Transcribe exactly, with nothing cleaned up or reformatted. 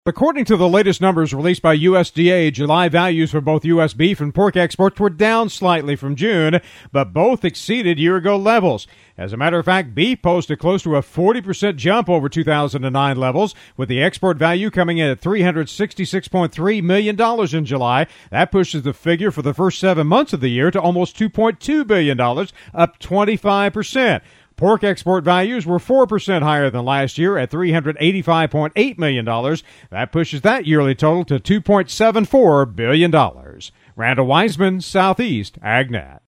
According to the latest numbers released by U S D A, July values for both U S beef and pork exports were down slightly from June, but both exceeded year-ago levels. As a matter of fact, beef posted close to a forty percent jump over two thousand nine levels, with the export value coming in at three hundred sixty-six point three million dollars in July. That pushes the figure for the first seven months of the year to almost two point two billion dollars, up twenty-five percent. Pork export values were four percent higher than last year at three hundred eighty-five point eight million dollars. That pushes that yearly total to two point seven four billion dollars. Randall Wiseman, Southeast AgNet.